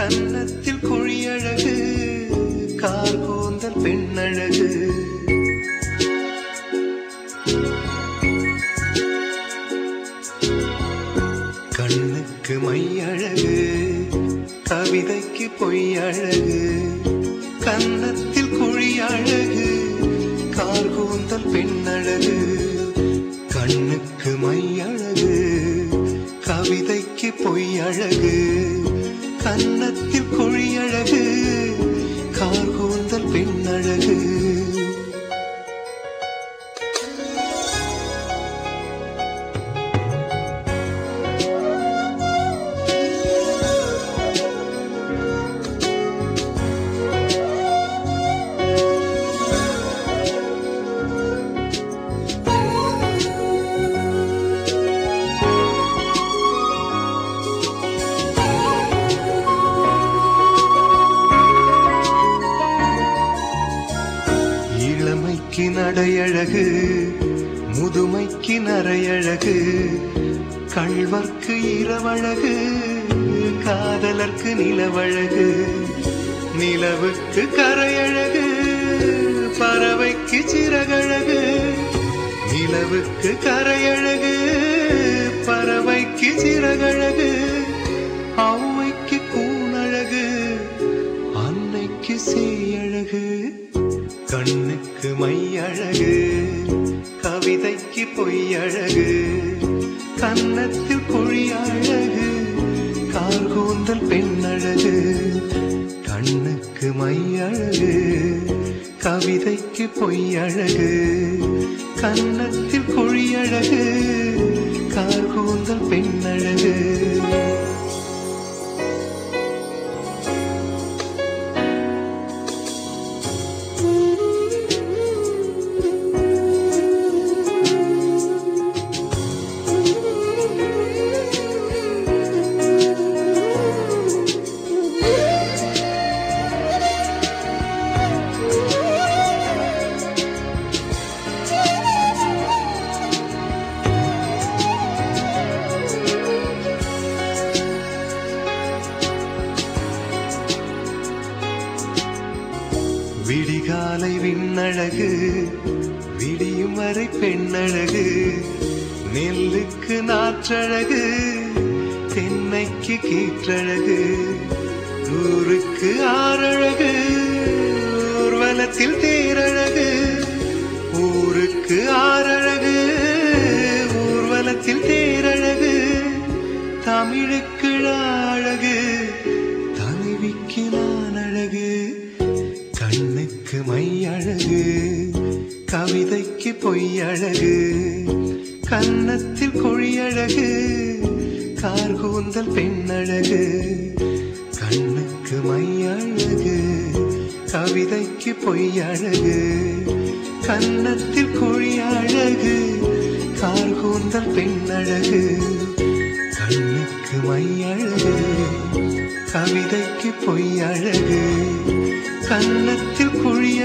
கன்னத்தில் குழியழகு கார் கூந்தல் பெண்ணழகு கண்ணுக்கு மையழகு கவிதைக்கு பொய்யழகு கன்னத்தில் குழியழகு கார் கூந்தல் பெண்ணழகு கண்ணுக்கு மையழகு கவிதைக்கு பொய்யழகு கன்னத்தில் குழியழகு கார் கூந்தல் பெண்ணழகு இளமைக்கு நடையழகு முதுமைக்கு நரையழகு கள்வர்க்கு இரவழகு காதலர்க்கு நிலவழகு நிலவுக்கு கரையழகு பறவைக்கு சிறகழகு நிலவுக்கு கரையழகு பறவைக்கு சிறகழகு ஔவைக்கு கூணழகு அன்னைக்கு சேயழகு கண்ணுக்கு மையழகு கவிதைக்கு பொய்யழகு கன்னத்தில் குழியழகு கார் கூந்தல் பெண்ணழகு கண்ணுக்கு மையழகு கவிதைக்கு பொய்யழகு கன்னத்தில் குழியழகு கார் கூந்தல் பெண்ணழகு விடிகாலை விண்ணழகு விடியும் வரை பெண்ணழகு நெல்லுக்கு நாற்றழகு தென்னைக்கு கீற்றழகு ஊருக்கு ஆறழகு ஊர்வலத்தில் தேரழகு ஊருக்கு ஆறழகு ஊர்வலத்தில் தேரழகு தமிழுக்கு அழகு தலைவிக்கு நான் அழகு கண்ணுக்கு மையழகு கவிதைக்கு பொய்யழகு கன்னத்தில் குழியழகு கார் கூந்தல் பெண்ணழகு கண்ணுக்கு மையழகு கவிதைக்கு பொய்யழகு கன்னத்தில் குழியழகு கார் கூந்தல் பெண்ணழகு கண்ணுக்கு மையழகு கவிதைக்கு பொய்யழகு கன்னத்தில் குழி